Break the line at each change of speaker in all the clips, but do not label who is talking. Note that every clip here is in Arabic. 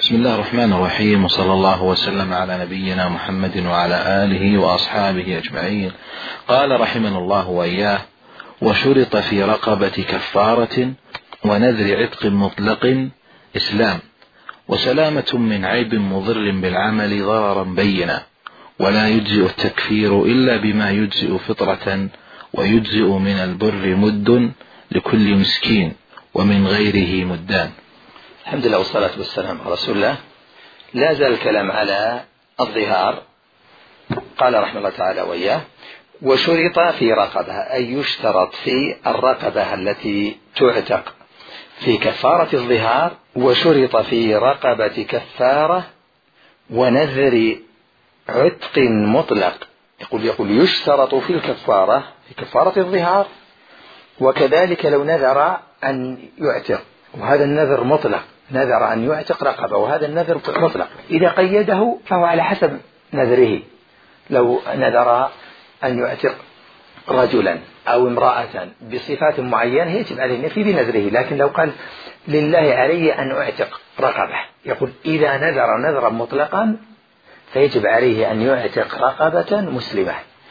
بسم الله الرحمن الرحيم، وصلى الله وسلم على نبينا محمد وعلى آله وأصحابه أجمعين. قال رحمنا الله وإياه: وشرط في رقبة كفارة ونذر عتق مطلق إسلام، وسلامة من عيب مضر بالعمل ضررا بينا، ولا يجزئ التكفير إلا بما يجزئ فطرة، ويجزئ من البر مد لكل مسكين، ومن غيره مدان.
الحمد لله والصلاة والسلام على رسول الله. لا زال الكلام على الظهار. قال رحمه الله تعالى وإياه: وشرط في رقبة، أي يشترط في الرقبة التي تعتق في كفارة الظهار، وشرط في رقبة كفارة ونذر عتق مطلق. يقول يشترط في الكفارة في كفارة الظهار، وكذلك لو نذر أن يعتق، وهذا النذر مطلق، نذر أن يعتق رقبة وهذا النذر مطلق. إذا قيده فهو على حسب نذره. لو نذر أن يعتق رجلا أو امرأة بصفات معينة يجب عليه النفي بنذره، لكن لو قال لله علي أن أعتق رقبة، يقول إذا نذر نذرا مطلقا فيجب عليه أن يعتق رقبة مسلمة.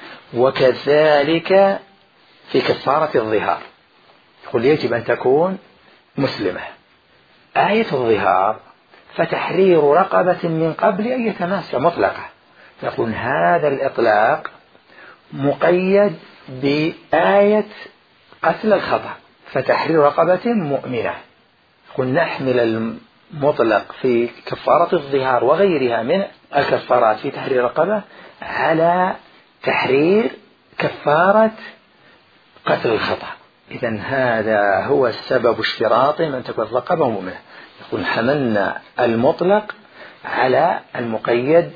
وكذلك في كفارة الظهار، يقول يجب أن تكون مسلمة. آية الظهار: فتحرير رقبة من قبل أن يتماس مطلقة. يقول هذا الإطلاق مقيد بآية قتل الخطأ، فتحرير رقبة مؤمنة. يقول نحمل المطلق في كفارة الظهار وغيرها من الكفارات في تحرير رقبة على تحرير كفارة قتل الخطأ. إذن هذا هو السبب اشتراط أن تكون الرقبة مؤمنة. يقول حملنا المطلق على المقيد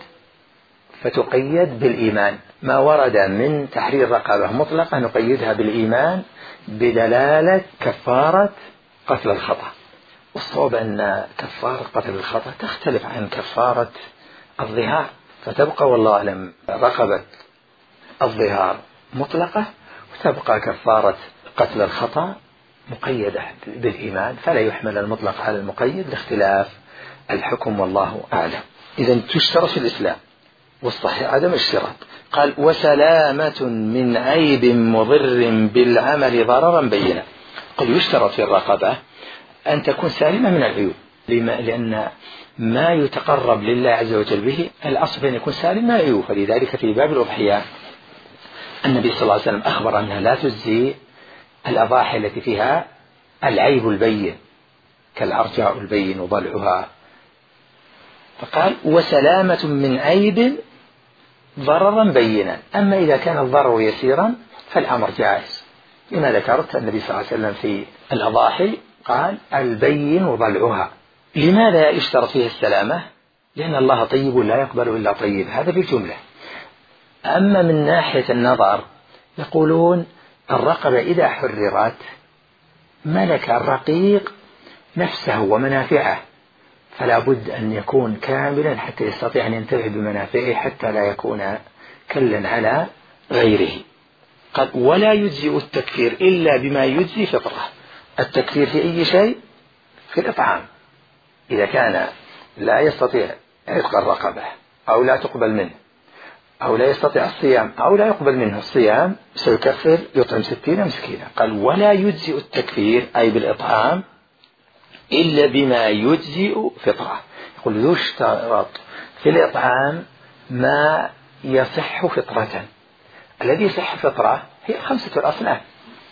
فتقيد بالإيمان. ما ورد من تحرير رقبة مطلقة نقيدها بالإيمان بدلالة كفارة قتل الخطأ. والصواب أن كفارة قتل الخطأ تختلف عن كفارة الظهار، فتبقى والله أعلم رقبة الظهار مطلقة، وتبقى كفارة قتل الخطأ مقيدة بالإيمان، فلا يحمل المطلق على المقيد لاختلاف الحكم، والله أعلم. إذن تشترط في الإسلام، والصحيح عدم الاشتراط. قال: وسلامة من عيب مضر بالعمل ضررا بينا. قل يشترط في الرقبة أن تكون سالمة من العيوب، لأن ما يتقرب لله عز وجل به الأصل أن يكون سالم من العيوب. فلذلك في باب الأضحية النبي صلى الله عليه وسلم أخبر أنها لا تجزي الأضاحي التي فيها العيب البين كالأرجاء البين وضلعها، فقال: وسلامة من عيب ضررا بينا. أما إذا كان الضرر يسيرا فالأمر جائز. لما ذكرت النبي صلى الله عليه وسلم في الأضاحي قال: البين وضلعها. لماذا يشترط فيه السلامة؟ لأن الله طيب لا يقبل إلا طيب، هذا في الجملة. أما من ناحية النظر يقولون الرقبة إذا حررت ملك الرقيق نفسه ومنافعه، فلا بد أن يكون كاملا حتى يستطيع أن ينتفع بمنافعه، حتى لا يكون كلا على غيره. قال: ولا يجزئ التكفير إلا بما يجزي فطرة. التكفير في أي شيء؟ في الإطعام. إذا كان لا يستطيع عتق الرقبة أو لا تقبل منه، أو لا يستطيع الصيام أو لا يقبل منه الصيام، سيكفر يطعم 60 مسكينا. قال: ولا يجزئ التكفير أي بالإطعام إلا بما يجزئ فطرة. يقول يشترط في الإطعام ما يصح فطرة. الذي يصح فطرة هي 5 الأصناف: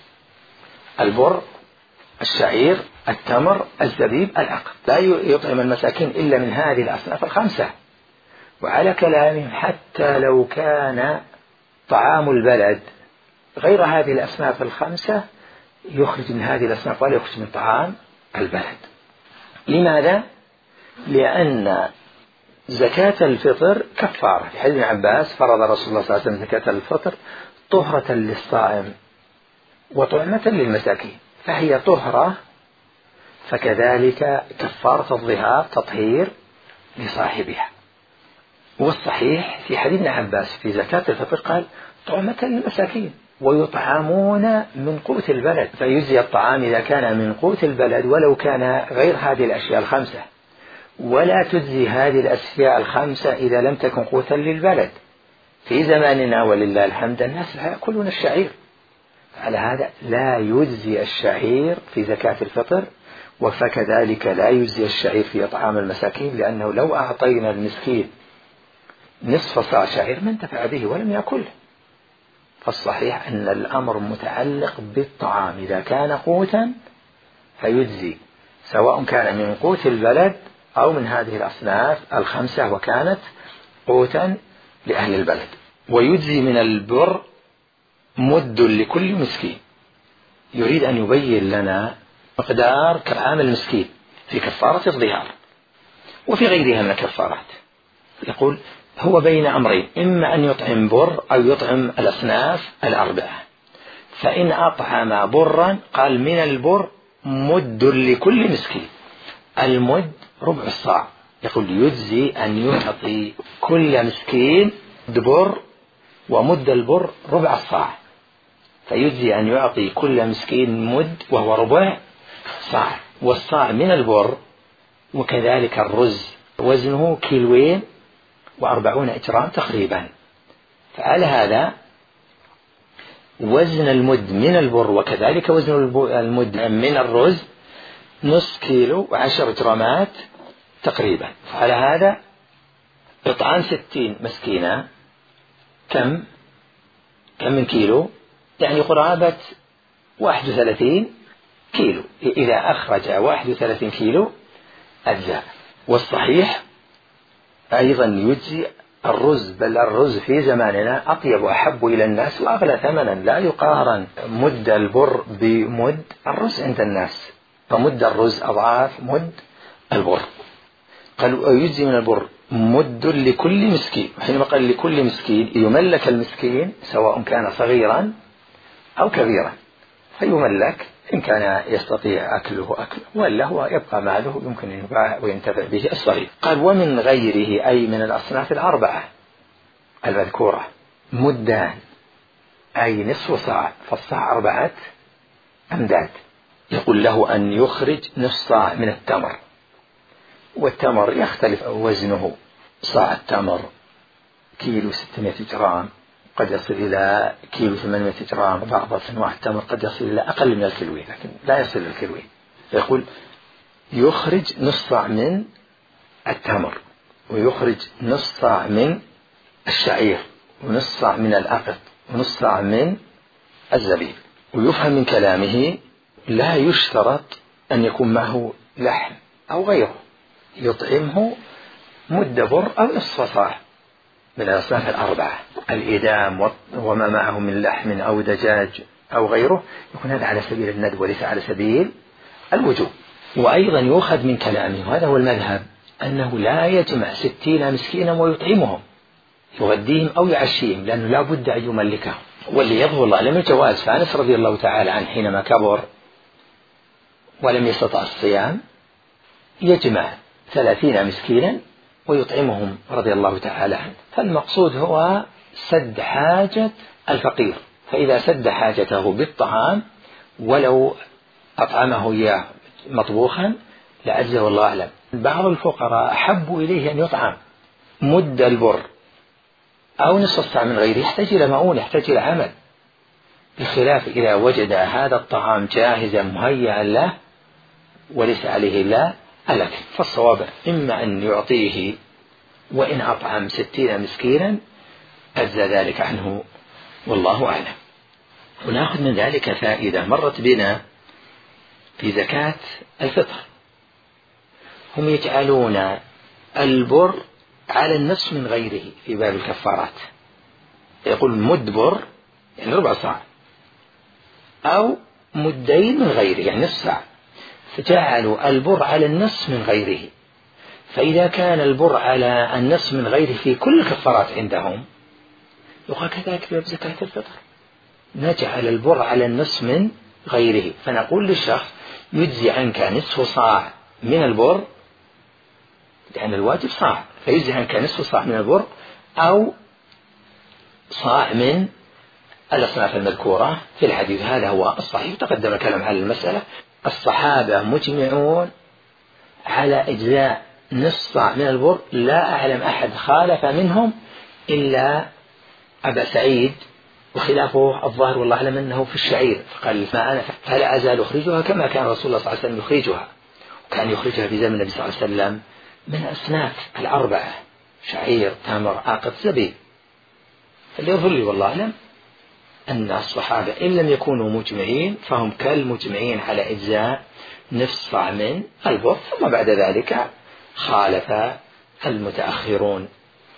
البر، الشعير، التمر، الزبيب، العقد. لا يطعم المساكين إلا من هذه الأصناف 5. وعلى كلامهم حتى لو كان طعام البلد غير هذه الأصناف 5 يخرج من هذه الأصناف ولا يخرج من طعام البلد. لماذا؟ لأن زكاة الفطر كفارة. في حديث ابن عباس: فرض رسول الله صلى الله عليه وسلم زكاة الفطر طهرة للصائم وطعمة للمساكين، فهي طهرة. فكذلك كفارة الظهار تطهير لصاحبها. والصحيح في حديث ابن عباس في زكاة الفطر قال: طعمة للمساكين، ويطعمون من قوت البلد، فيجزي الطعام إذا كان من قوت البلد ولو كان غير هذه الأشياء 5. ولا تجزي هذه الأشياء الخمسة إذا لم تكن قوتا للبلد. في زماننا ولله الحمد الناس لا يأكلون الشعير، على هذا لا يجزي الشعير في زكاة الفطر، وفكذلك لا يجزي الشعير في إطعام المساكين، لأنه لو أعطينا المسكين نصف صاع شعير ما انتفع به ولم يأكله. فالصحيح أن الأمر متعلق بالطعام، إذا كان قوتا فيجزي، سواء كان من قوت البلد أو من هذه الأصناف الخمسة وكانت قوتا لأهل البلد. ويجزي من البر مد لكل مسكين. يريد أن يبين لنا مقدار كطعام المسكين في كفارة الظهار وفي غيرها من الكفارات. يقول هو بين أمرين، إما أن يطعم بر أو يطعم الأصناف الأربعة. فإن أطعم برا قال من البر مد لكل مسكين. المد ربع الصاع. يقول يجزي أن يعطي كل مسكين بر، ومد البر ربع الصاع، فيجزي أن يعطي كل مسكين مد وهو ربع صاع. والصاع من البر. وكذلك الرز وزنه 240 إجرام تقريبا. فعلى هذا وزن المد من البر وكذلك وزن المد من الرز 0.5 كيلو و10 جرامات تقريبا. فعلى هذا إطعام 60 مسكينة كم من كيلو؟ يعني قرابة 31 كيلو. إذا أخرج 31 كيلو أجزاء. والصحيح أيضا يجزي الرز، بل الرز في زماننا أطيب وأحب إلى الناس وأغلى ثمنا، لا يقارن مد البر بمد الرز عند الناس، فمد الرز أضعاف مد البر. قالوا يجزي من البر مد لكل مسكين. حينما قال لكل مسكين يملك المسكين سواء كان صغيرا أو كبيرا، فيملك إن كان يستطيع أكله ولا هو يبقى ماله يمكن أن يباع وينتفع به الصغير. قال ومن غيره أي من الأصناف الأربعة المذكورة مدان أي نصف صاع، فالصاع 4 أمداد. يقول له أن يخرج نصف صاع من التمر، والتمر يختلف وزنه. صاع التمر كيلو 600 جرام، قد يصل إلى كيلو 800 جرام. بعض أنواع التمر قد يصل إلى أقل من الكيلوين، لكن لا يصل إلى الكيلوين. يقول يخرج نصف صاع من التمر، ويخرج نصف صاع من الشعير، ونصف صاع من الأقط، ونصف صاع من الزبيب. ويفهم من كلامه لا يشترط أن يكون معه لحم أو غيره، يطعمه مد بر أو نصف صاع من الأصناف الأربعة. الإدام وما معه من لحم أو دجاج أو غيره يكون هذا على سبيل الندب وليس على سبيل الوجوب. وأيضا يؤخذ من كلامه، وهذا هو المذهب، أنه لا يجمع 60 مسكينا ويطعمهم، يغديهم أو يعشيهم، لأنه لا بد أن يملكهم. واللي يظهر الله لم الجواز. فأنس رضي الله تعالى عنه حينما كبر ولم يستطع الصيام يجمع 30 مسكينا ويطعمهم رضي الله تعالى عنه. فالمقصود هو سد حاجة الفقير، فإذا سد حاجته بالطعام ولو أطعمه إياه مطبوخا لأجزه والله أعلم. بعض الفقراء أحبوا إليه أن يطعم مد البر أو نصف الصاع من غيره، يحتاج إلى مؤونة، يحتاج إلى عمل، بخلاف إذا وجد هذا الطعام جاهزا مهيئا له وليس عليه إلا الأكل. فالصواب إما أن يعطيه، وإن أطعم 60 مسكينا أجزى ذلك عنه والله أعلم. ونأخذ من ذلك فائدة مرت بنا في زكاة الفطر. هم يجعلون البر على النصف من غيره في باب الكفارات. يقول مد بر يعني ربع صاع، أو مدين من غيره يعني نصف صاع، فجعلوا البر على النصف من غيره. فإذا كان البر على النصف من غيره في كل الكفارات عندهم يقال كذلك في زكاة الفطر، نجعل البر على النصف من غيره. فنقول للشخص يجزي عنك نصف صاع من البر، لأن الواجب صاع، فيجزي عنك نصف صاع من البر أو صاع من الأصناف المذكورة في الحديث. هذا هو الصحيح. تقدم الكلام على المسألة. الصحابة مجمعون على إجزاء نصف صاع من البر لا أعلم أحد خالف منهم إلا أبا سعيد، وخلافه الظاهر والله أعلم أنه في الشعير، فقال ما أنا فلا أزال أخرجها كما كان رسول الله صلى الله عليه وسلم يخرجها، وكان يخرجها في زمن النبي صلى الله عليه وسلم من أصناف الأربعة: شعير، تمر، عاقد، زبيب. فليظهر لي والله أعلم أن الصحابة إن لم يكونوا مجمعين فهم كالمجمعين على إجزاء نصف صاع من البر، ثم بعد ذلك خالف المتأخرون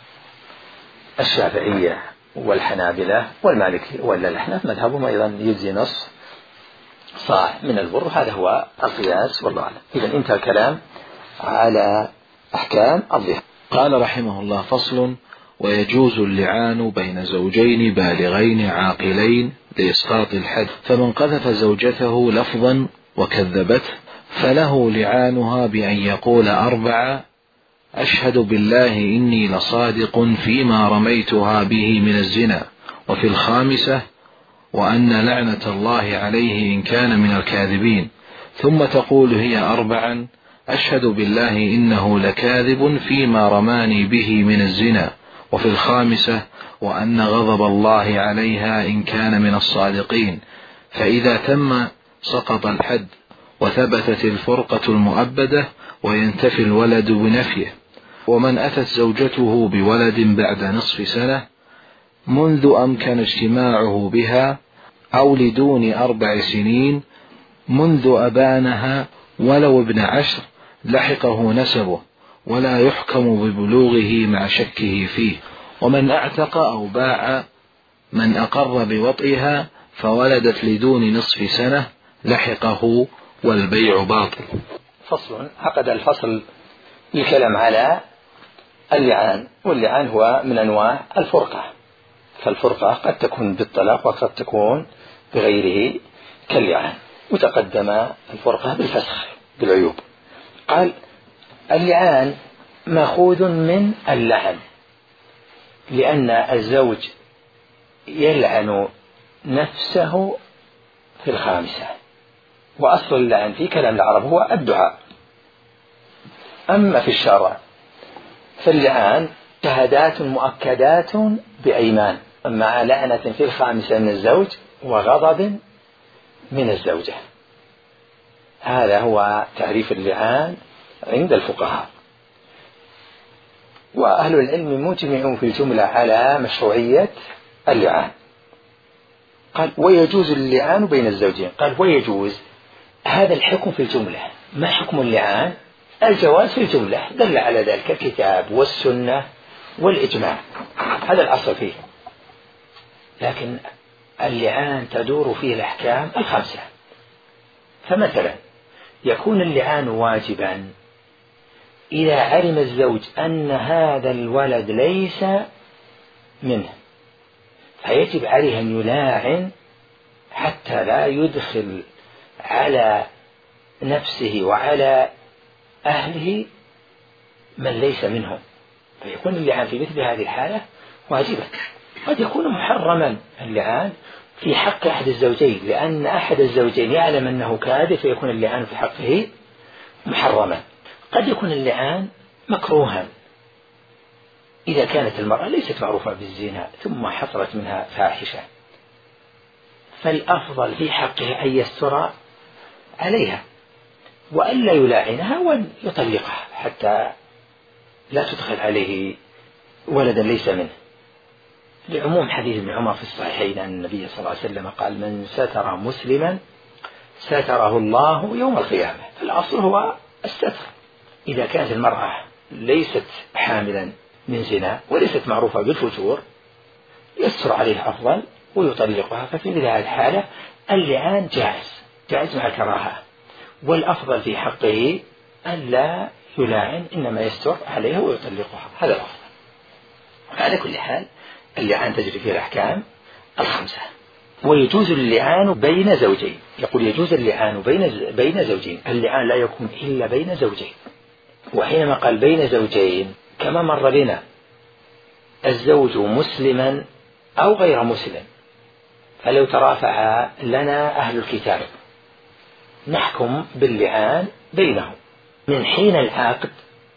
الشافعية والحنابلة والمالكية، ولا الأحناف مذهبهم أيضا يجزي نصف صاع من البر، هذا هو القياس والله أعلم. إذا انتهى الكلام على أحكام الظهر.
قال رحمه الله: فصل: ويجوز اللعان بين زوجين بالغين عاقلين لإسقاط الحد، فمن قذف زوجته لفظا وكذبته فله لعانها بأن يقول 4: أشهد بالله إني لصادق فيما رميتها به من الزنا، وفي الخامسة: وأن لعنة الله عليه إن كان من الكاذبين، ثم تقول هي 4: أشهد بالله إنه لكاذب فيما رماني به من الزنا، وفي الخامسة: وأن غضب الله عليها إن كان من الصادقين. فإذا تم سقط الحد وثبتت الفرقة المؤبدة وينتفي الولد بنفيه. ومن أتت زوجته بولد بعد نصف سنة منذ أمكن اجتماعه بها أو لدون 4 سنين منذ أبانها ولو ابن 10 لحقه نسبه، ولا يحكم ببلوغه مع شكه فيه. ومن اعتق أو باع من أقر بوطئها فولدت لدون نصف سنة لحقه والبيع باطل.
فصل. عقد الفصل الكلام على اللعان، واللعان هو من أنواع الفرقة، فالفرقة قد تكون بالطلاق وقد تكون بغيره كاللعان، وتقدم الفرقة بالفسخ بالعيوب. قال: اللعان مأخوذ من اللعن، لأن الزوج يلعن نفسه في الخامسة، وأصل اللعن في كلام العرب هو الدعاء. أما في الشرع فاللعان شهادات مؤكدات بأيمان مع لعنة في الخامسة من الزوج وغضب من الزوجة. هذا هو تعريف اللعان عند الفقهاء، وأهل العلم مجمعون في الجملة على مشروعية اللعان. قال: ويجوز اللعان بين الزوجين. قال: ويجوز، هذا الحكم في الجملة. ما حكم اللعان؟ الجواز في الجملة، دل على ذلك الكتاب والسنة والإجماع، هذا الأصل فيه. لكن اللعان تدور فيه الأحكام الخمسة. فمثلا يكون اللعان واجبا إذا علم الزوج أن هذا الولد ليس منه، فيجب عليه أن يلاعن حتى لا يدخل على نفسه وعلى أهله من ليس منهم، فيكون اللعان في مثل هذه الحالة واجبا. قد يكون محرما اللعان في حق أحد الزوجين، لأن أحد الزوجين يعلم أنه كاذب فيكون اللعان في حقه محرما. قد يكون اللعان مكروها إذا كانت المرأة ليست معروفة بالزنا ثم حصلت منها فاحشة، فالأفضل في حقه أن يستر عليها وألا يلاعنها وأن يطلقها حتى لا تدخل عليه ولدا ليس منه، لعموم حديث ابن عمر في الصحيحين أن النبي صلى الله عليه وسلم قال: من ستر مسلما ستره الله يوم القيامة. فالأصل هو الستر. إذا كانت المرأة ليست حاملا من زنا وليست معروفة بالفجور يستر عليه أفضل ويطلقها. ففي هذه الحالة اللعان جائز مع الكراهة، والأفضل في حقه أن لا يلاعن، إنما يستر عليها ويطلقها، هذا الأفضل. على كل حال اللعان تجري فيه الأحكام الخمسة. ويجوز اللعان بين زوجين. يقول: يجوز اللعان بين زوجين. اللعان لا يكون إلا بين زوجين، وحينما قال بين زوجين كما مر بنا الزوج مسلما أو غير مسلم، فلو ترافع لنا أهل الكتاب نحكم باللعان بينهم من حين العقد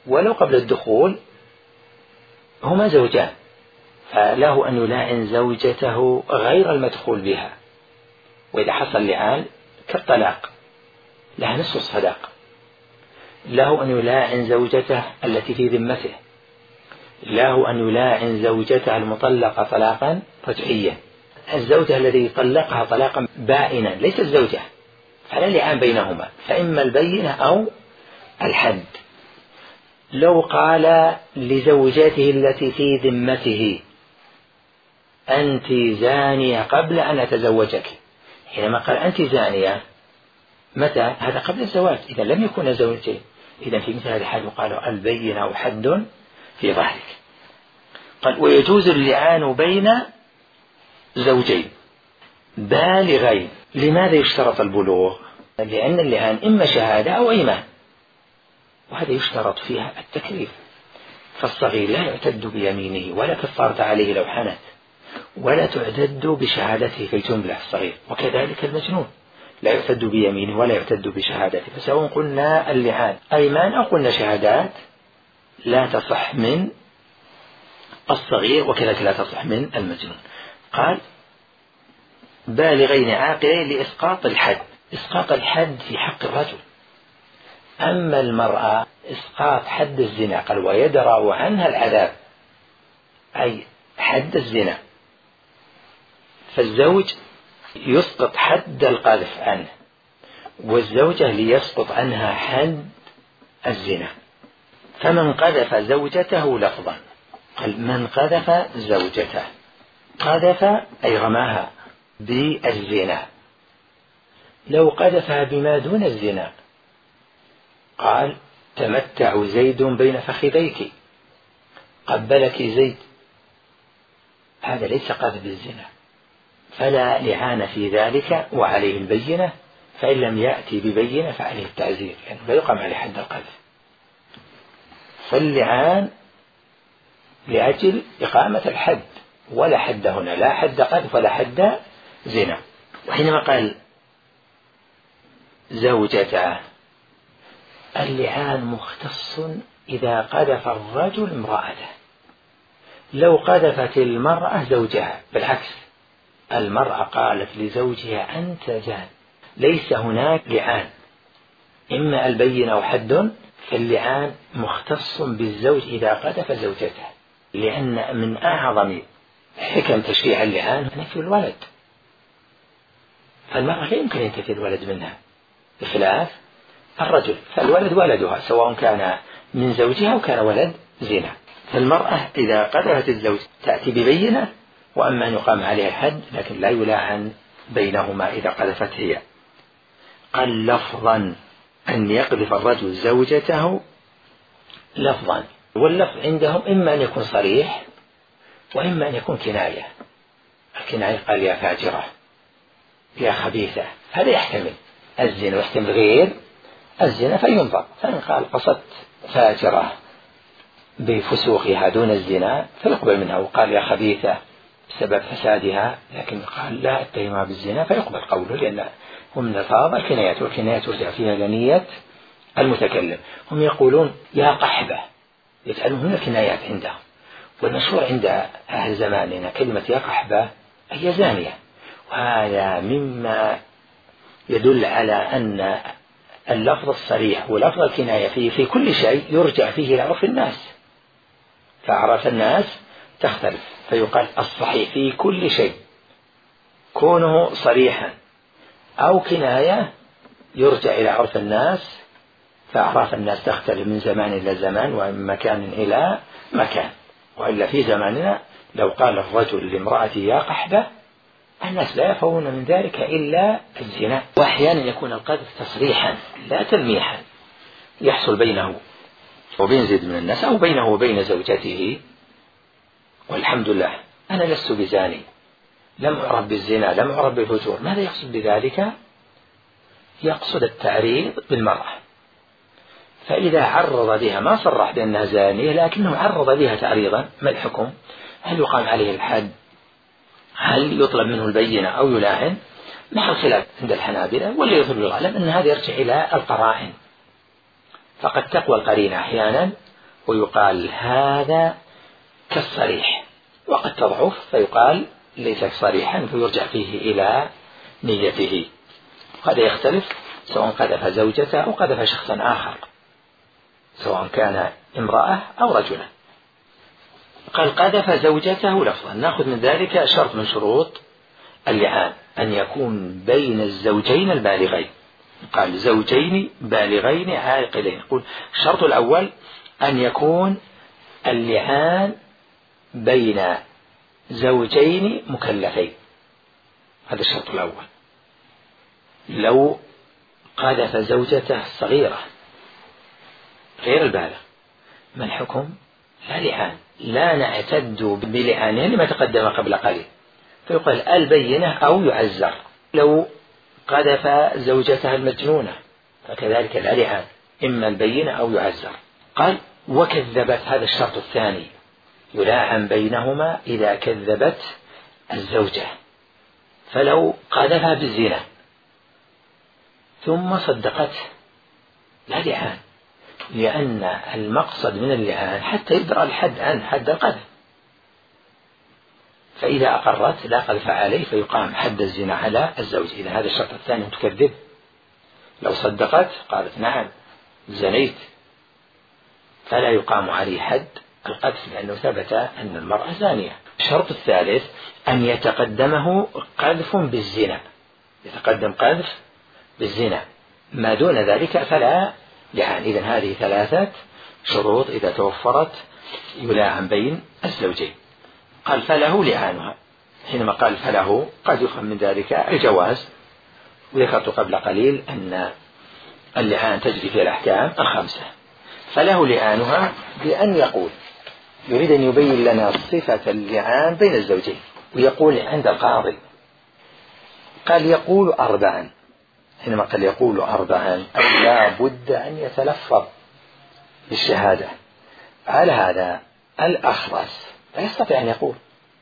ولو قبل الدخول هما زوجان، فله أن يلاعن زوجته غير المدخول بها، وإذا حصل لعان كالطلاق لها نصف الصداق. له أن يلاعن زوجته التي في ذمته، له أن يلاعن زوجته المطلقة طلاقا رجعيا، الزوجة الذي طلقها طلاقا بائنا ليس الزوجة، فلا لعان بينهما، فإما البينة أو الحد. لو قال لزوجته التي في ذمته أنت زانية قبل أن أتزوجك، حينما قال أنت زانية متى؟ هذا قبل الزواج، إذا لم يكن زوجين، إذا في مثل هذه الحال يقال البينة وحد في ظهرك. قال ويجوز اللعان بين زوجين بالغين. لماذا يشترط البلوغ؟ لأن اللعان إما شهادة أو إيمان، وهذا يشترط فيها التكليف، فالصغير لا يعتد بيمينه ولا كفارة عليه لو حنث، ولا تعتد بشهادته في الجملة الصغير، وكذلك المجنون لا يعتد بيمينه ولا يعتد بشهادته. فسواء قلنا اللعان أيمان أو قلنا شهادات لا تصح من الصغير، وكذلك لا تصح من المجنون. قال بالغين عاقلين لإسقاط الحد. إسقاط الحد في حق الرجل، أما المرأة إسقاط حد الزنا قال ويدرأ عنها العذاب، أي حد الزنا، فالزوج يسقط حد القذف عنه، والزوجة ليسقط عنها حد الزنا. فمن قذف زوجته لفظا، قال من قذف زوجته، قذف أي رماها بالزنا. لو قذفها بما دون الزنا قال تمتع زيد بين فخذيك، قبلك زيد، هذا ليس قذف الزنا، فلا لعان في ذلك وعليه البينة، فإن لم يأتي ببينة فعليه التعزير، لأنه لا يقام عليه حد القذف. فاللعان لأجل إقامة الحد، ولا حد هنا، لا حد قذف ولا حد زنا. وحينما قال زوجته، اللعان مختص إذا قذف الرجل امرأته. لو قذفت المرأة زوجها بالعكس، المرأة قالت لزوجها أنت زان، ليس هناك لعان، إما البينة أو حد، فاللعان مختص بالزوج إذا قذف زوجته، لأن من أعظم حكم تشريع اللعان نفي الولد، فالمرأة لا يمكن أن تنفي الولد منها بخلاف الرجل، فالولد ولدها سواء كان من زوجها أو كان ولد زنا. فالمرأة إذا قذفت الزوج تأتي ببينة، وأما أن يقام عليها الحد لكن لا يلاعن بينهما إذا قذفت هي. قال لفظا، أن يقذف الرجل زوجته لفظا، واللفظ عندهم إما أن يكون صريح وإما أن يكون كناية. الكناية قال يا فاجرة يا خبيثة، هذا يحتمل الزنا ويحتمل غير الزنا فينظر، فإن قال قصدت فاجرة بفسوقها دون الزنا فيقبل منها، وقال يا خبيثة بسبب فسادها، لكن قال لا اتهمها بالزنا فيقبل قوله، لأن هم من الفاظ الكنايات، والكنايات ترجع فيها لنية المتكلم. هم يقولون يا قحبة، يجعلون هنا كنايات عندهم، والمشهور عند أهل زماننا كلمة يا قحبة هي زانية، وهذا مما يدل على أن اللفظ الصريح ولفظ الكناية في كل شيء يرجع فيه إلى عرف الناس، فأعراف الناس تختلف، فيقال الصحيح في كل شيء كونه صريحا أو كناية يرجع إلى عرف الناس، فأعراف الناس تختلف من زمان إلى زمان ومن مكان إلى مكان. وإلا في زماننا لو قال الرجل لامرأته يا قحبة الناس لا يفهمون من ذلك إلا الزنا. وأحيانا يكون القذف تصريحا لا تلميحا، يحصل بينه وبين زيد من الناس أو بينه وبين زوجته، والحمد لله أنا لست بزاني، لم أعرف بالزنا، لم أعرف بالفجور. ماذا يقصد بذلك؟ يقصد التعريض بالمرأة، فإذا عرض بها ما صرح بأنها زانية لكنه عرض بها تعريضا، ما الحكم؟ هل يقام عليه الحد؟ هل يطلب منه البينة أو يلاعن؟ مع الخلاف عند الحنابلة، واللي يظهر الغالب أن هذا يرجع إلى القرائن، فقد تقوى القرينة أحيانا ويقال هذا كالصريح، وقد تضعف فيقال ليس صريحا فيرجع فيه إلى نيته. هذا يختلف سواء قذف زوجته أو قذف شخصا آخر، سواء كان امرأة أو رجلا. قال قذف زوجته لفظا، نأخذ من ذلك شرط من شروط اللعان أن يكون بين الزوجين البالغين. قال زوجين بالغين عاقلين. يقول الشرط الأول أن يكون اللعان بين زوجين مكلفين، هذا الشرط الأول. لو قذف زوجته الصغيرة غير البالغ ما الحكم؟ لا لعان، لا نعتد بلعانه لما تقدم قبل قليل، فيقال البينة أو يعزر. لو قذف زوجتها المجنونة فكذلك لا لعان، إما البينة أو يعزر. قال وكذبت، هذا الشرط الثاني، يلاعن بينهما إذا كذبت الزوجة. فلو قذفها بالزنا ثم صدقته لا لعان، لأن المقصد من اللعان حتى يدرى الحد عن حد القذف، فإذا أقرت لا قذف عليه فيقام حد الزنا على الزوج. إذا هذا الشرط الثاني تكذب. لو صدقت قالت نعم زنيت فلا يقام عليه حد القذف، لأنه ثبت أن المرأة زانية. الشرط الثالث أن يتقدمه قذف بالزنا، يتقدم قذف بالزنا، ما دون ذلك فلا لعان. إذن هذه ثلاثة شروط إذا توفرت يلاعن بين الزوجين. قال فله لعانها. حينما قال فله قد يفهم من ذلك الجواز، وذكرت قبل قليل أن اللعان تجري في الأحكام الخمسة. فله لعانها بأن يقول، يريد أن يبين لنا صفة اللعان بين الزوجين، ويقول عند القاضي قال يقول أربعا. حينما قال يقول أربعا أي لا بد أن يتلفظ بالشهادة. على هذا الأخرس لا يستطيع أن يقول،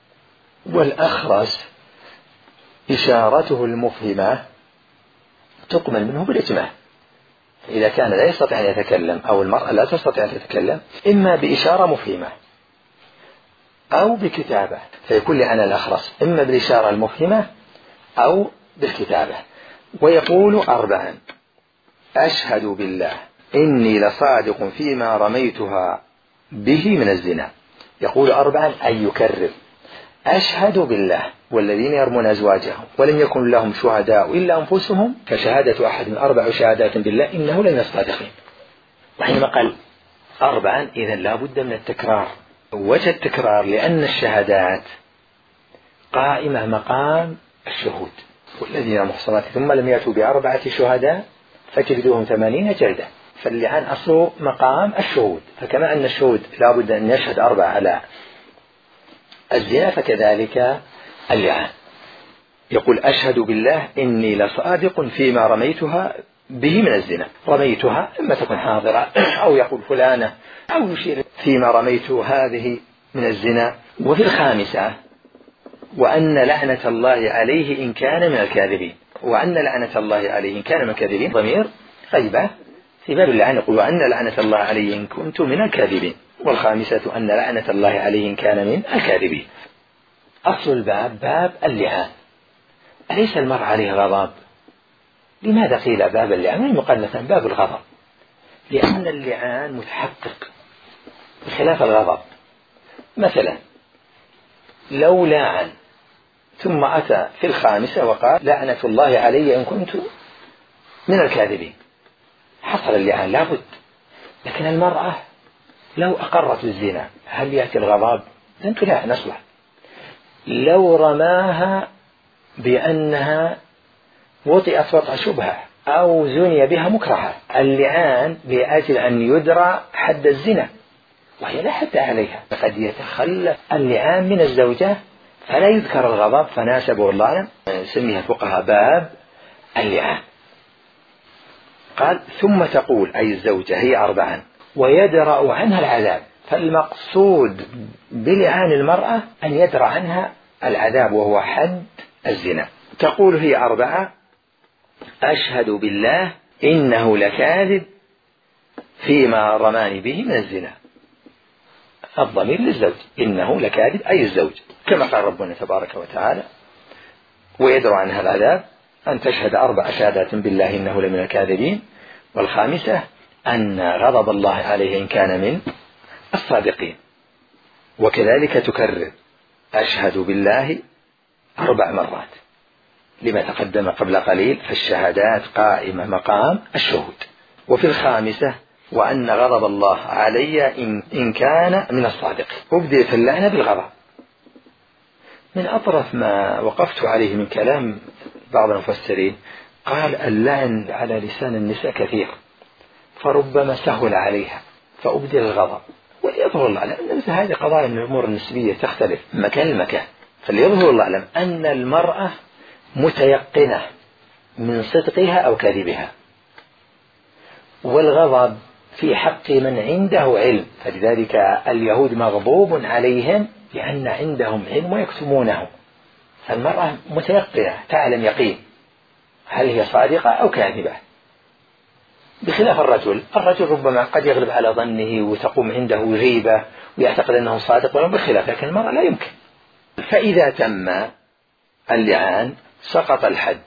والأخرس إشارته المفهمة تقبل منه بالإجماع. إذا كان لا يستطيع أن يتكلم أو المرأة لا تستطيع أن تتكلم إما بإشارة مفهمة أو بكتابة، فيكون لعن الأخرس إما بالإشارة المفهمة أو بالكتابة. ويقول أربعا أشهد بالله إني لصادق فيما رميتها به من الزنا. يقول أربعا أي يكرر أشهد بالله والذين يرمون أزواجهم ولم يكن لهم شهداء إلا أنفسهم فشهادة أحد 4 شهادات بالله إنه لمن الصادقين. وحينما قال أربعا إذن لا بد من التكرار. وجه التكرار لأن الشهادات قائمة مقام الشهود، والذين محصنات ثم لم يأتوا ب4 شهداء فجلدوهم 80 جلدة. فاللعان أصله مقام الشهود، فكما أن الشهود لا بد أن يشهد 4 على الزنا فكذلك اللعان. يقول أشهد بالله إني لصادق فيما رميتها به من الزنا. رميتها إما تكون حاضرة أو يقول فلانة أو يشير فيما رميت هذه من الزنا. وفي الخامسة وأن لعنة الله عليه إن كان من الكاذبين. وأن لعنة الله عليه إن كان من الكاذبين ضمير غيبة في باب اللعان، يقول وأن لعنة الله عليه إن كنت من الكاذبين. والخامسة أن لعنة الله عليه إن كان من الكاذبين. أصل الباب باب اللعان. أليس المرء عليه غضب؟ لماذا قيل باب اللعان مقنثا باب الغضب؟ لأن اللعان متحقق بخلاف الغضب. مثلا لو لاعن ثم أتى في الخامسة وقال لعنة الله علي إن كنت من الكاذبين حصل اللعان لابد. لكن المرأة لو أقرت الزنا هل يأتي الغضب؟ لن تلاعن أصلا. لو رماها بأنها وطئت وطأ شبهة أو زني بها مكرهة اللعان لأجل أن يدرى حد الزنا وهي لا حد عليها. قد يتخلف اللعان من الزوجة فلا يذكر الغضب فناسبه الله أعلم سميها فقهاء باب اللعان. قال ثم تقول أي الزوجة هي 4 ويدرأ عنها العذاب. فالمقصود بلعان المرأة أن يدرأ عنها العذاب وهو حد الزنا. تقول هي 4 أشهد بالله إنه لكاذب فيما رماني به من الزنا. الضمير للزوج، إنه لكاذب أي الزوج، كما قال ربنا تبارك وتعالى: ويدروا عنها العذاب أن تشهد 4 شهادات بالله إنه لمن الكاذبين، والخامسة أن غضب الله عليه إن كان من الصادقين. وكذلك تكرر أشهد بالله 4 مرات لما تقدم قبل قليل، فالشهادات قائمة مقام الشهود. وفي الخامسة: وأن غضب الله علي إن كان من الصادقين. أبدأت اللعنة بالغضب. من أطرف ما وقفت عليه من كلام بعض المفسرين، قال: اللعن على لسان النساء كثير، فربما سهل عليها فأبدل الغضب. وليظهر الله أعلم أن مثل هذه قضايا من الأمور النسبية تختلف من مكان لمكان، فليظهر الله أعلم أن المرأة متيقنة من صدقها أو كذبها، والغضب في حق من عنده علم، فلذلك اليهود مغضوب عليهم لأن عندهم علم ويكتمونه. فالمرأة متيقنة تعلم يقين هل هي صادقة أو كاذبة، بخلاف الرجل ربما قد يغلب على ظنه وتقوم عنده غيبة ويعتقد أنه صادق ولا بخلاف، لكن المرأة لا يمكن. فإذا تم اللعان سقط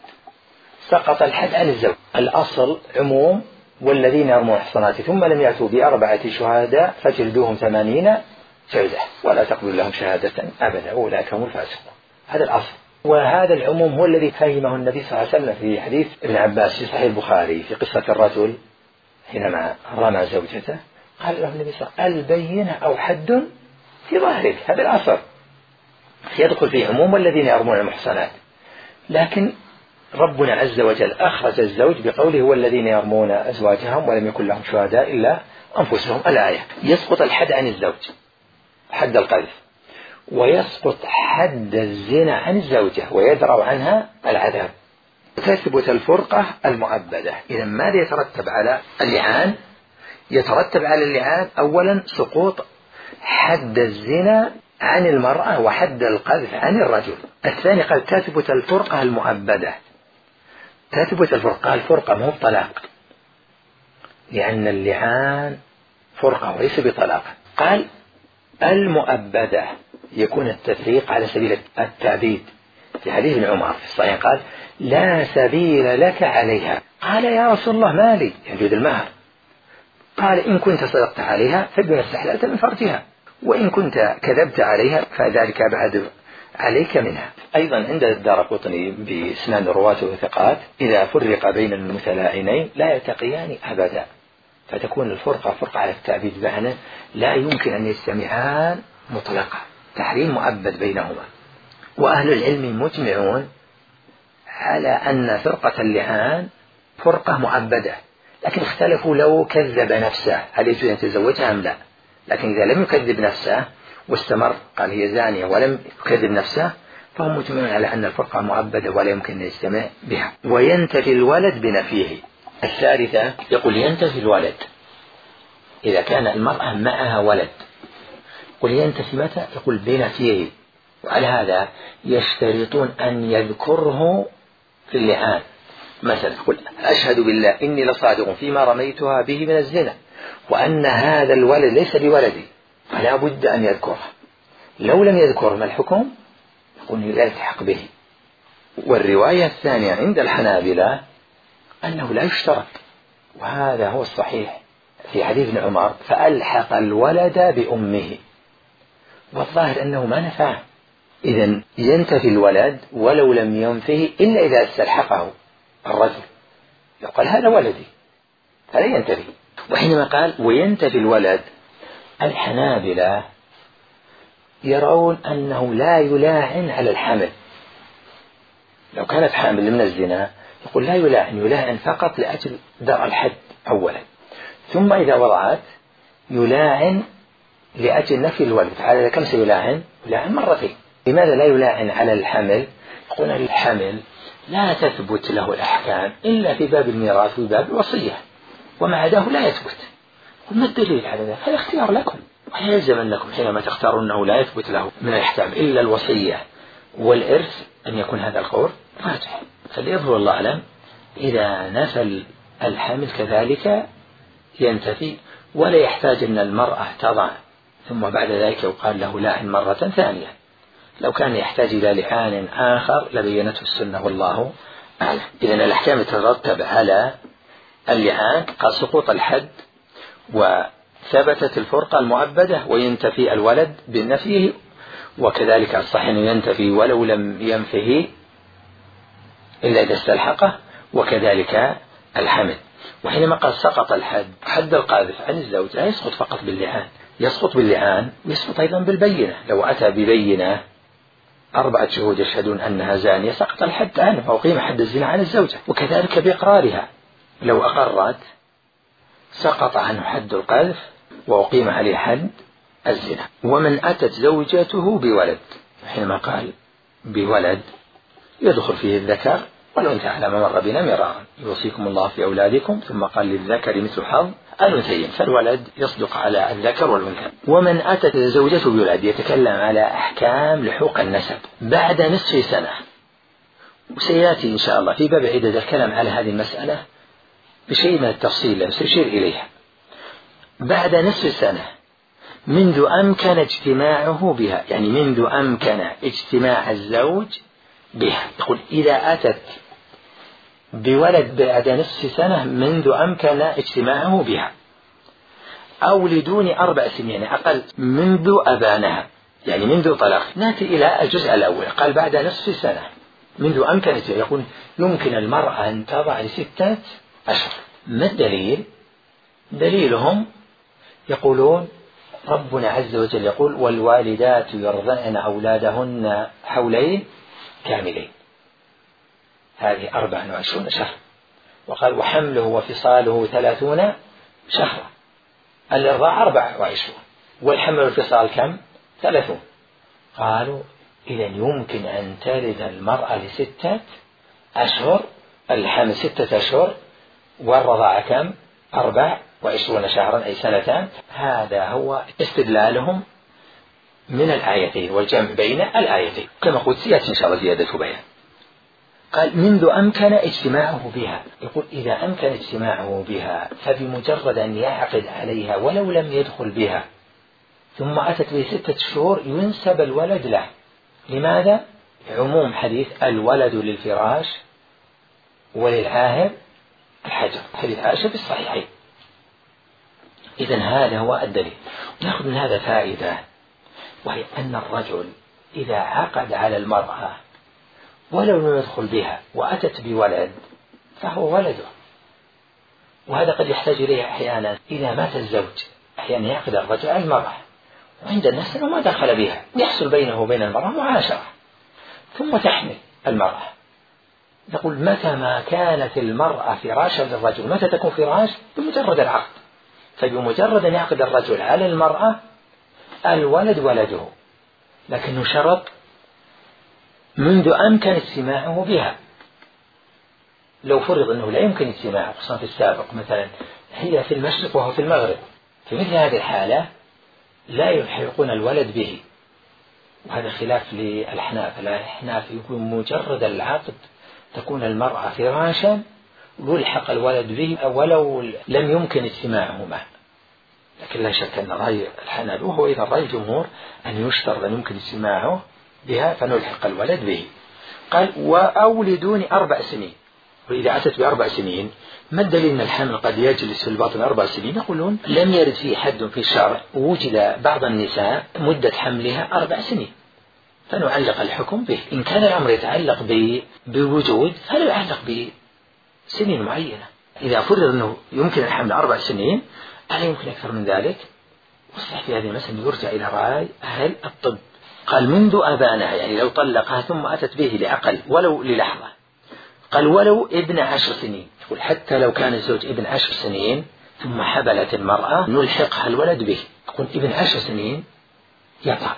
الحد عن الزوج. الأصل عموم: والذين يرمون المحصنات ثم لم يأتوا ب4 شهداء فجلدوهم 80 جلدة ولا تقبلوا لهم شهادة أبدا أولئك هم الفاسقون. هذا الأصل، وهذا العموم هو الذي فهمه النبي صلى الله عليه وسلم في حديث ابن عباس في صحيح البخاري في قصة الرجل حينما رمى زوجته، قال له النبي صلى الله عليه وسلم: البينة أو حد في ظاهرك. هذا الأصل يدخل في عموم والذين يرمون المحصنات، لكن ربنا عز وجل أخرج الزوج بقوله: والذين يرمون أزواجهم ولم يكن لهم شهداء إلا أنفسهم. الآية. يسقط الحد عن الزوج، حد القذف، ويسقط حد الزنا عن الزوجة ويدرأ عنها العذاب. تثبت الفرقة المؤبدة. إذا ماذا يترتب على اللعان؟ يترتب على اللعان أولا سقوط حد الزنا عن المرأة وحد القذف عن الرجل. الثاني قال: تثبت الفرقة المؤبدة. تثبت الفرقة مو بطلاق، لأن اللعان فرقة وليس بطلاق. قال: المؤبدة يكون التفريق على سبيل التعبيد. في حديث ابن عمر في الصحيح قال: لا سبيل لك عليها. قال: يا رسول الله ما لي؟ يجوز المهر. قال: إن كنت صدقت عليها فبما استحللت من فرجها، وإن كنت كذبت عليها فذلك أبعد عليك منها. أيضا عند الدارقطني بإسناد رواته وثقات: إذا فرق بين المتلاعنين لا يلتقيان أبدا. فتكون الفرقة فرقة على التعبيد، بمعنى لا يمكن أن يجتمعان مطلقا، تحريم مؤبد بينهما. وأهل العلم مجمعون على أن فرقة اللعان فرقة مؤبدة، لكن اختلفوا لو كذب نفسه هل يجوز أن يتزوجها أم لا. لكن إذا لم يكذب نفسه واستمر قال هي زانية ولم يكذب نفسه، فهم مجمعون على أن الفرقة مؤبدة ولا يمكن أن يجتمع بها. وينتفي الولد بنفيه. الثالثة يقول: ينتفي الولد إذا كان المرأة معها ولد. ولينتفي متى؟ يقول: بنفيه. وعلى هذا يشترطون أن يذكره في اللعان. مثلا يقول: أشهد بالله إني لصادق فيما رميتها به من الزنا، وأن هذا الولد ليس بولدي، فلا بد أن يذكره. لو لم يذكر ما الحكم؟ يقول: لا يلتحق به. والرواية الثانية عند الحنابلة أنه لا يشترط، وهذا هو الصحيح في حديث ابن عمر: فألحق الولد بأمه. والظاهر أنه ما نفعه. إذن ينتفي الولد ولو لم ينفه إلا إذا استلحقه الرجل، يقول: هذا ولدي، فلا ينتفي. وحينما قال وينتفي الولد، الحنابلة يرون أنه لا يلاعن على الحمل. لو كانت حامل من الزنا يقول لا يلاعن فقط لأجل درء الحد أولا، ثم إذا وضعت يلاعن لأجل نفي الولد. على كم سيلاعن؟ يلاعن مرتين. لماذا لا يلاعن على الحمل؟ يقول: الحمل لا تثبت له الأحكام إلا في باب الميراث وباب الوصية، وما عداه لا يثبت. وما الدليل على ذلك؟ هذا اختيار لكم، ولا يلزم أنكم حينما تختارون أنه لا يثبت له من الأحكام إلا الوصية والإرث أن يكون هذا القول راجح. فليظهر الله أعلم إذا نفى الحمل كذلك ينتفي، ولا يحتاج أن المرأة تضع ثم بعد ذلك يقال له لاعن مرة ثانية. لو كان يحتاج إلى لعان آخر لبينته السنة والله أعلم. إذن الأحكام تترتب على اللعان قال سقوط الحد، وثبتت الفرقة المؤبدة، وينتفي الولد بالنفي، وكذلك الصحيح ينتفي ولو لم ينفه إلا إذا استلحقه، وكذلك الحمل. وحينما قال سقط الحد، حد القاذف عن الزوج لا يسقط فقط باللعان، يسقط باللعان ويسقط أيضا بالبينة. لو أتى ببينة 4 شهود يشهدون أنها زانية سقط الحد عنه وأقيم حد الزنا عن الزوجة، وكذلك بإقرارها لو أقرت سقط عنه حد القذف وأقيم عليه حد الزنا. ومن أتت زوجته بولد، حينما قال بولد يدخل فيه الذكر والأنثى على ما مر بنا مرارا، يوصيكم الله في أولادكم، ثم قال للذكر مثل حظ الأنثيين، فالولد يصدق على الذكر والأنثى. ومن أتت زوجته بولد يتكلم على أحكام لحوق النسب بعد نصف سنة، وسيأتي إن شاء الله في باب عدة الكلام على هذه المسألة بشيء من التفصيل سيشير إليها. بعد نصف سنة منذ أمكن اجتماعه بها، يعني منذ أمكن اجتماع الزوج بها. يقول إذا أتت بولد بعد نصف سنة منذ أمكن اجتماعه بها، أو لدون 4 سنين، يعني أقل منذ أبانها، يعني منذ طلاق. نأتي إلى الجزء الأول، قال بعد نصف سنة منذ أمكن. يقول يمكن المرأة أن تضع ل6 أشهر. ما الدليل؟ دليلهم يقولون ربنا عز وجل يقول والوالدات يرضعن أولادهن حولين كاملين، هذه 24 شهر. وقال وحمله وفصاله 30 شهرا، الإرضاع 24 والحمل والفصال كم؟ 30. قالوا إذن يمكن أن تلد المرأة ل6 أشهر، الحمل 6 أشهر، والرضاعة كم؟ 24 شهرا، أي 2 سنين. هذا هو استدلالهم من الآيتين والجمع بين الآيتين، كما قلت سيأتي إن شاء الله زيادة بيان. قال منذ أمكن اجتماعه بها، يقول إذا أمكن اجتماعه بها فبمجرد أن يعقد عليها ولو لم يدخل بها ثم أتت ب6 شهور ينسب الولد له. لماذا؟ عموم حديث الولد للفراش وللعاهر الحجر، حديث عائشة في الصحيحين. إذن هذا هو الدليل. نأخذ من هذا فائدة، وهي أن الرجل إذا عقد على المرأة ولو لم يدخل بها وأتت بولد فهو ولده. وهذا قد يحتاج إليه أحيانا إذا مات الزوج، أحيانا يعقد الرجل على المرأة وعند الناس أنه ما دخل بها، يحصل بينه وبين المرأة معاشرة، ثم تحمل المرأة. نقول متى ما كانت المرأة فراشا للرجل، متى تكون فراش؟ بمجرد العقد. فبمجرد أن يعقد الرجل على المرأة الولد ولده، لكنه شرط منذ أمكن اجتماعه بها. لو فرض أنه لا يمكن اجتماعه، خصوصا في السابق مثلا هي في المشرق وهو في المغرب، في مثل هذه الحالة لا يلحقون الولد به، وهذا خلاف للأحناف. الأحناف يقول مجرد العقد تكون المرأة فراشا ويلحق الولد به ولو لم يمكن اجتماعه معه. لكن لا شك أن رأي الحنابلة وهو إذا رأي الجمهور أن يشترط أن يمكن اجتماعه بها فنلحق الولد به. قال أو لدون 4 سنين. وإذا أتت ب4 سنين ما الدليل أن الحمل قد يجلس في البطن 4 سنين؟ يقولون لم يرد فيه حد في الشرع، ووجد بعض النساء مدة حملها 4 سنين فنعلق الحكم به. إن كان الأمر يتعلق بوجود فلا يعلق بسنين معينة. إذا فرض أنه يمكن الحمل 4 سنين ألا يمكن أكثر من ذلك، والصحيح في هذه المسألة يرجع إلى رأي أهل الطب. قال منذ أبانها، يعني لو طلقها ثم أتت به لأقل ولو للحظة. قال ولو ابن 10 سنين، يقول حتى لو كان الزوج ابن 10 سنين ثم حبلت المرأة نلحقها الولد به. يقول ابن 10 سنين يطأ،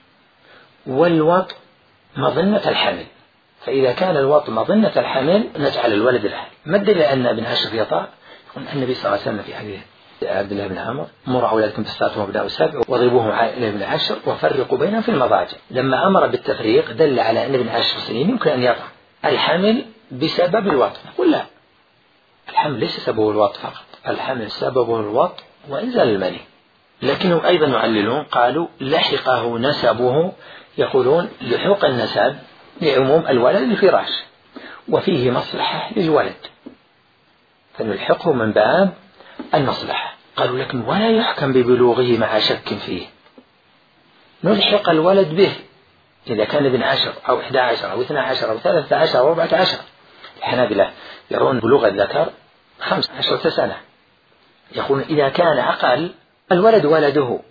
والوط مظنة الحمل، فإذا كان الوط مظنة الحمل نجعل الولد له. ما الدليل أن ابن 10 يطأ؟ يقول النبي صلى الله عليه وسلم في حديث عبد الله بن عمرو مروا أولادكم بالصلاة وابدأوا 7 واضربوهم إلى ابن 10 وفرقوا بينهم في المضاجع. لما أمر بالتفريق دل على أن ابن 10 سنين يمكن أن يطأ الحمل بسبب الوط. نقول لا، الحمل ليس سببه الوط فقط، الحمل سببه الوط وإنزال المني. لكنهم أيضا يعللون، قالوا لحقه نسبه، يقولون لحوق النسب لعموم الولد للفراش وفيه مصلحة للولد فنلحقه من باب المصلحة. قالوا لكن ولا يحكم ببلوغه مع شك فيه، نلحق الولد به إذا كان ابن 10 أو 11 أو 12 أو 13 أو 14. الحنابلة يرون بلوغ الذكر 15 سنة، يقولون إذا كان أقل الولد ولده،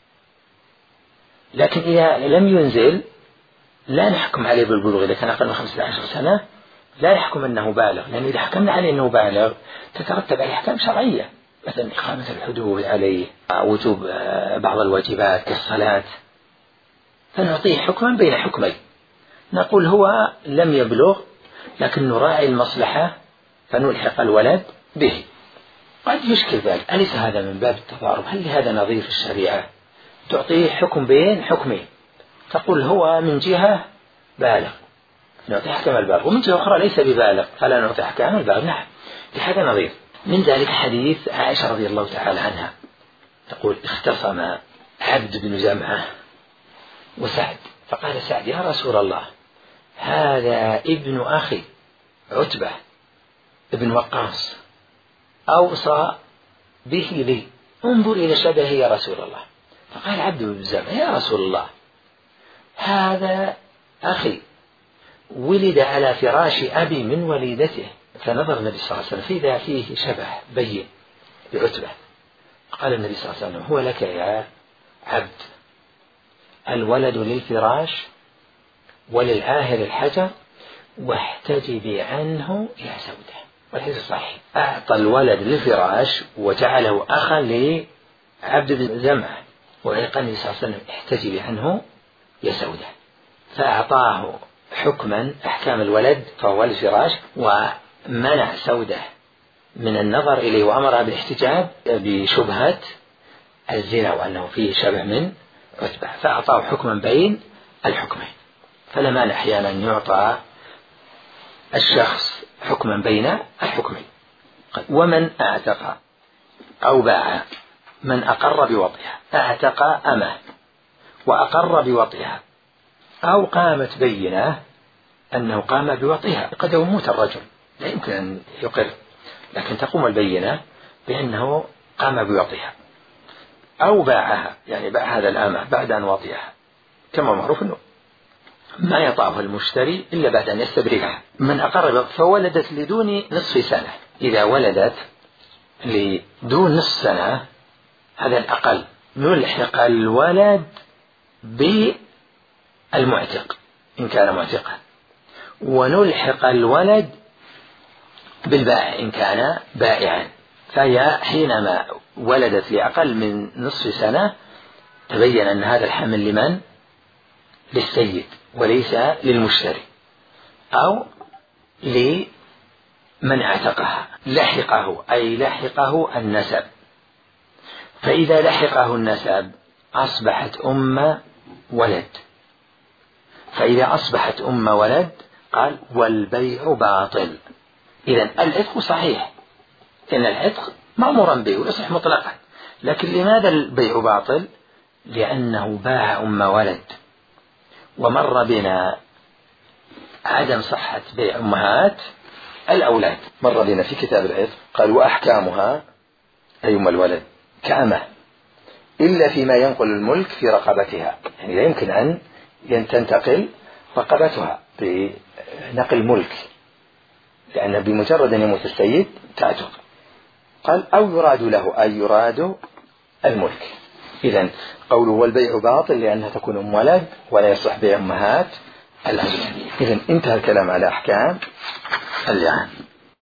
لكن إذا لم ينزل لا نحكم عليه بالبلوغ. إذا كان أقل من 15 سنة لا نحكم أنه بالغ، لأن إذا حكمنا عليه أنه بالغ تترتب عليه أحكام شرعية، مثلا إقامة الحدود عليه، وجوب بعض الواجبات كالصلاة، فنعطيه حكما بين حكمين، نقول هو لم يبلغ لكن نراعي المصلحة فنلحق الولد به. قد يشكل ذلك، أليس هذا من باب التضارب؟ هل لهذا نظير في الشريعة؟ تعطيه حكم بين حكمين، تقول هو من جهة بالغ نعطي حكم البالغ، ومن جهة أخرى ليس ببالغ فلا نعطي حكم البالغ. نعم، لهذا نظير. من ذلك حديث عائشة رضي الله تعالى عنها تقول اختصم عبد بن جمعة وسعد، فقال سعد يا رسول الله هذا ابن أخي عتبة ابن وقاص أوصى به لي، انظر إلى شبهه يا رسول الله. فقال عبد بن جمعة يا رسول الله هذا أخي ولد على فراش أبي من وليدته. فنظر النبي صلى الله عليه وسلم فإذا فيه شبه بين بعتبة. قال النبي صلى الله عليه وسلم هو لك يا عبد، الولد للفراش وللعاهر الحجر واحتجبي عنه يا سودة. والحديث صحيح، أعطى الولد للفراش وجعله أخا لعبد بن جمعة، وقال النبي صلى الله عليه وسلم احتجبي عنه يا سودة، فأعطاه حكما أحكام الولد فهو الفراش، ومنع سودة من النظر إليه وأمرها بالاحتجاب بشبهة الزنا وأنه فيه شبه من عتبة، فأعطاه حكما بين الحكمين. فلا مانع أحيانا يعطى الشخص حكما بين الحكمين. ومن أعتق أو باع، من أقر بوطئها، أعتق أمه وأقر بوطئها أو قامت بينة أنه قام بوطئها، قد يموت الرجل لا يمكن أن يقر، لكن تقوم البينة بأنه قام بوطئها، أو باعها يعني باع هذا الأمة بعد أن وطئها، كما معروف أنه ما يطأه المشتري إلا بعد أن يستبرئها. من أقر فولدت لدون نصف سنة، إذا ولدت لدون نصف سنة هذا الأقل، نلحق الولد بالمعتق إن كان معتقا، ونلحق الولد بالبائع إن كان بائعا. فهي حينما ولدت لأقل من نصف سنة تبين أن هذا الحمل لمن؟ للسيد وليس للمشتري أو لمن اعتقها. لحقه أي لحقه النسب، فإذا لحقه النسب أصبحت أم ولد، فإذا أصبحت أم ولد قال والبيع باطل. إذن العتق صحيح، إن العتق مأمورا به ويصح مطلقا، لكن لماذا البيع باطل؟ لأنه باع أم ولد، ومر بنا عدم صحة بيع أمهات الأولاد، مر بنا في كتاب العتق قال وأحكامها أي أم الولد كأمه إلا فيما ينقل الملك في رقبتها، يعني لا يمكن أن تنتقل رقبتها بنقل ملك، لأن بمجرد أن يموت السيد تعتق. قال أو يراد له أي يراد الملك. إذن قوله والبيع باطل لأنها تكون أم ولد ولا يصح بيع أمهات الأولاد. إذن انتهى الكلام على أحكام اللعان.